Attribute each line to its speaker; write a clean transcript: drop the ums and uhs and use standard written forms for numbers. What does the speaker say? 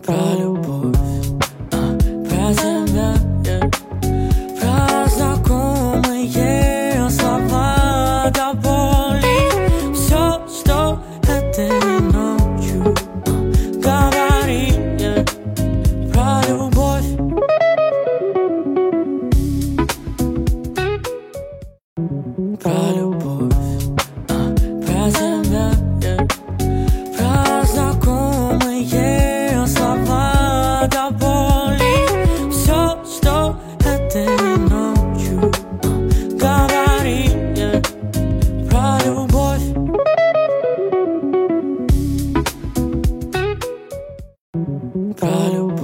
Speaker 1: про любовь, про тебя, про знакомые слова до боли. Все, что этой ночью говори про любовь. Про любовь, про тебя, про знакомые слова до боли. Все, что этой ночью говори про любовь. Про любовь.